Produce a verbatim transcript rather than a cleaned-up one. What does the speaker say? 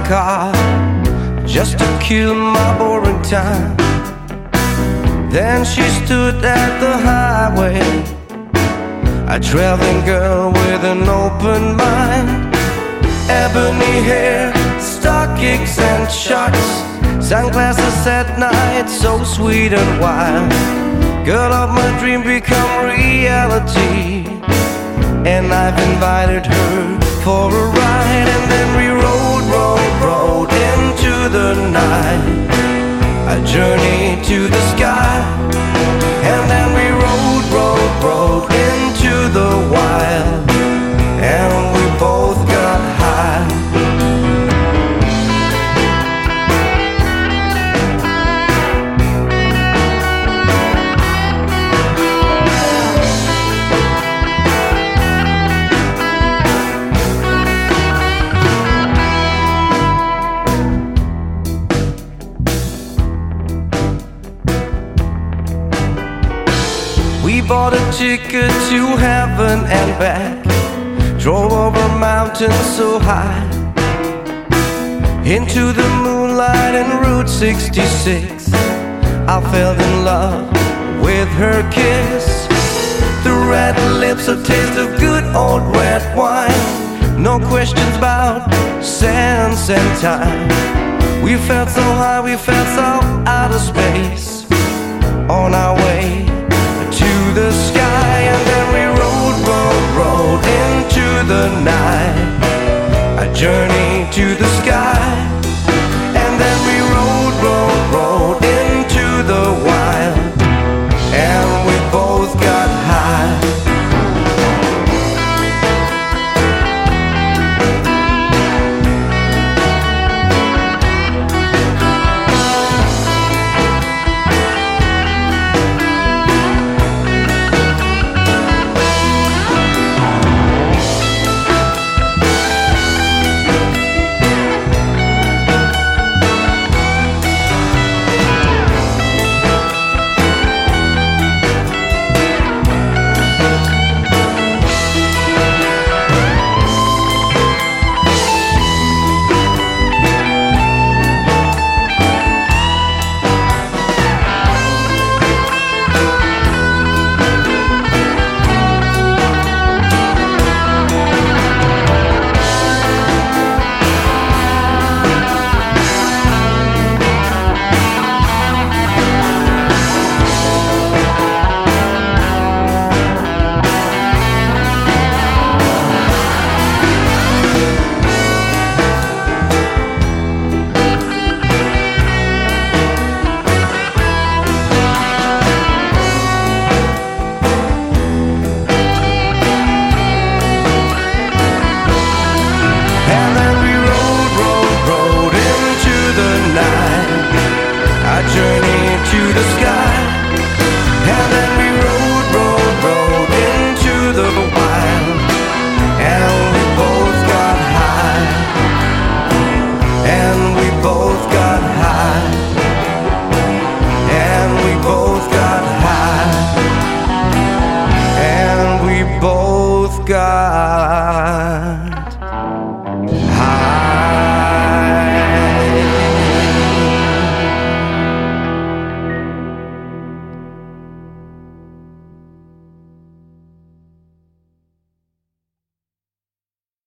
car just to kill my boring time. Then she stood at the highway, a traveling girl with an open mind. Ebony hair, stockings and chucks, sunglasses at night, so sweet and wild. Girl of my dream become reality, and I've invited her for a ride. And then we rode, rode, rode into the night, a journey to the sky. And then we rode, rode, rode into the wild, and we both got high. We bought a ticket to heaven and back, drove over mountains so high, into the moonlight and Route sixty-six. I fell in love with her kiss, the red lips, a taste of good old red wine. No questions about sense and time. We felt so high, we felt so out of space, on our way to the sky. And then we rode, rode, rode into the night, a journey to the sky.